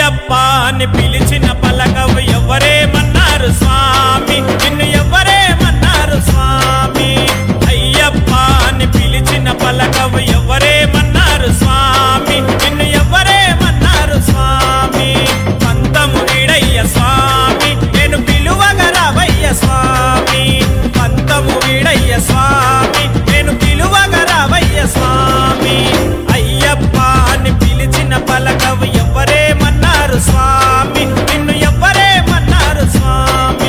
అయ్యప్ప అని పిలిచిన పలకవు ఎవరేమన్నారు స్వామి, నిన్ను ఎవరేమన్నారు స్వామి. అయ్యప్ప అని పిలిచిన పలకవు ఎవరేమన్నారు స్వామి, నిన్ను ఎవరేమన్నారు స్వామి. పంతము వీడయ్య స్వామి, నేను పిలువగా రావయ్య స్వామి. పంతము వీడయ్య స్వామి, నేను పిలువగా రావయ్య స్వామి. అయ్యప్ప అని పిలిచిన పలకవు ఎవరేమన్నారు స్వామి, నిన్ను ఎవరేమన్నారు స్వామి.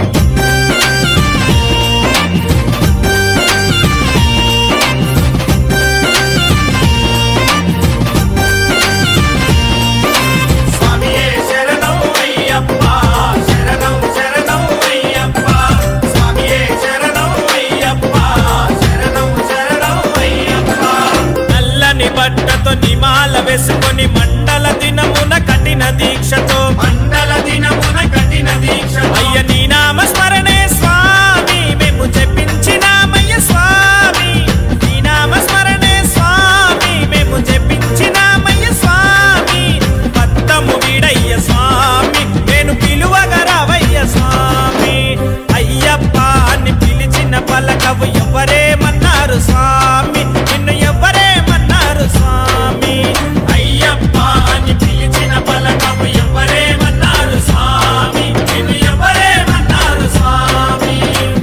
స్వామియే శరణం అయ్యప్ప, శరణం శరణం అయ్యప్ప. స్వామియే శరణం అయ్యప్ప, శరణం శరణం అయ్యప్ప. నల్లని బట్టతో నిమాల వేసుకొని మండల దినమున కఠిన దీక్షతో, మండల దినమున కఠిన దీక్ష. అయ్య నీ నామ స్మరణే స్వామి, మేము జపించినామయ్య స్వామి. నీ నామ స్మరణే స్వామి, మేము జపించినామయ్య స్వామి. పంతము వీడయ్య స్వామి, నేను పిలువగా రావయ్య స్వామి. అయ్యప్ప అని పిలిచిన పలకవు ఎవరేమన్నారు స్వామి, నిన్ను ఎవరేమన్నారు స్వామి. అయ్యప్ప అని పిలిచిన పలకవు ఎవరేమన్నారు స్వామి, నిన్ను ఎవరేమన్నారు స్వామి.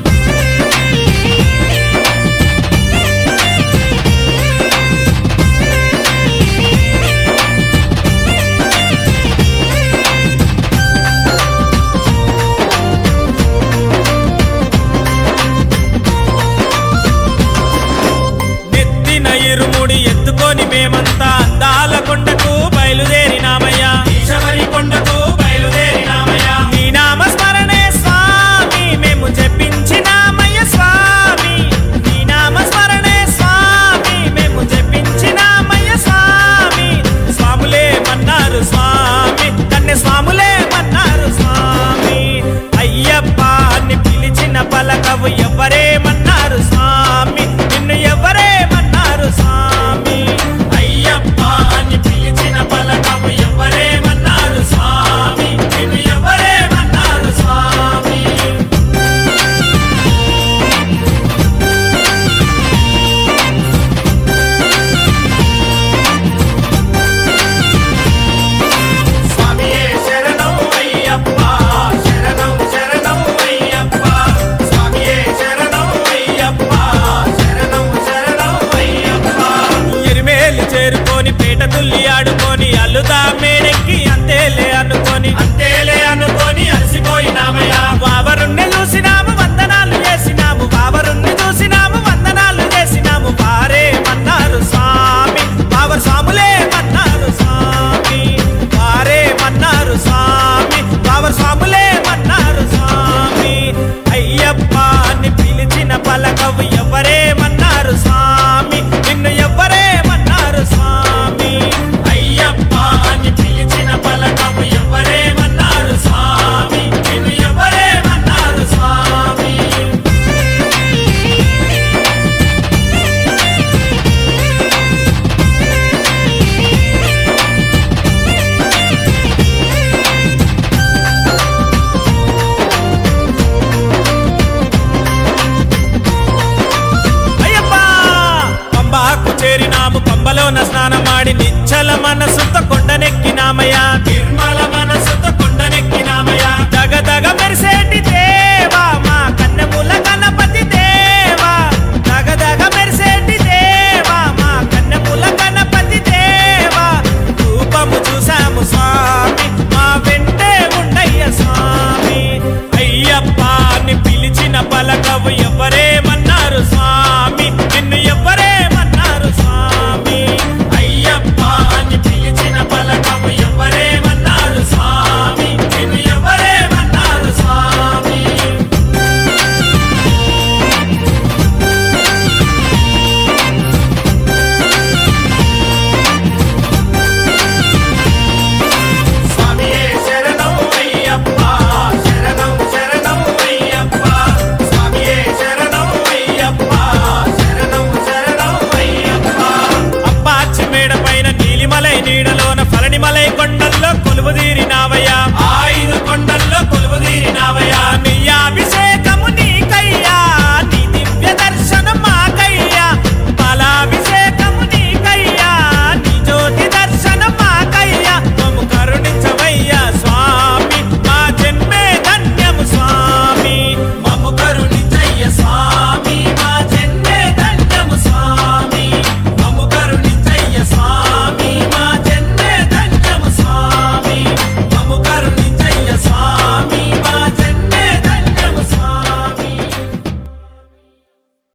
నెత్తిన ఇరుముడి ఎత్తుకొని మేమంతా అందాల కొండకు బయలుదేరినామయ్యా, ఈశవరి కొండకు బయలుదేరినామయ్యా. నీ నామ స్మరణే స్వామి, మేము జపించినామయ్య స్వామి. నీ నామ స్మరణే స్వామి, మేము జపించినామయ్య స్వామి. స్వాములే మన్నారు స్వామి, కన్నె స్వాములే మన్నారు స్వామి. అయ్యప్ప అని పిలిచిన పలకవు ఎవరేమన్నారు స్వామి, నిన్ను ఎవరేమన్నారు స్వామి. అయ్యప్ప అని పిలిచిన పలకవు ఎవరేమన్నారు స్వామి, నిన్ను ఎవరేమన్నారు స్వామి. స్వామియే శరణం అయ్యప్ప, శరణం శరణం అయ్యప్ప. స్వామియే శరణం అయ్యప్ప, శరణం శరణం అయ్యప్ప. ఎరిమేలి చేరుకొని పేట తుల్లి ఆడుకొని అల్లుదా మేడెక్కి అంతేలే అనుకొని, అంతేలే అనుకొని అలసిపోయినామయ్యా. బావరుణ్ణి చూసినాము వందనాలు చేసినాము, బావరుణ్ణి చూసినాము వందనాలు చేసినాము. వారేమన్నారు స్వామి, బావర్ స్వాములే మన్నారు స్వామి. వారేమన్నారు స్వామి, బావర్ స్వాములే మన్నారు స్వామి. అయ్యప్ప అని పిలిచిన పలకవు ఎవరేమన్నారు స్వామి, నిన్ను ఎవరేమన్నారు స్వామి. అయ్యప్ప అని పిలిచిన పలకవు ఎవరేమన్నారు స్వామి, నిన్ను ఎవరేమన్నారు స్వామి. అయ్యప్ప పంబాకు చేరినాము, పంబలోన స్నానమాడి నిచ్చల మనసుతో కొండనెక్కినామయ్యా. నిర్మల మనసుతో కొండనెక్కినామయ్యా. దగదగ మెరిసేటి దేవా మా కన్నెముల గణపతి దేవా. దగదగ మెరిసేటి దేవా మా కన్నెముల గణపతి దేవా. రూపము చూసాము స్వామి, మా వెంటే ఉండయ్య స్వామి. అయ్యప్ప అని పిలిచిన పలకవు ఎవరేమన్నారు స్వామి, నిన్ను ఎవరేమన్నారు స్వామి. అయ్యప్ప అని పిలిచిన పలకవు ఎవరేమన్నారు స్వామి, నిన్ను ఎవరేమన్నారు స్వామి. స్వామియే శరణం అయ్యప్ప, శరణం శరణం అయ్యప్ప. స్వామియే శరణం అయ్యప్ప, శరణం శరణం అయ్యప్ప. అప్పాచి మేడ పైన నీలిమలై నీడలోన ఫలనిమలై కొండల్లో కొలువుదీరి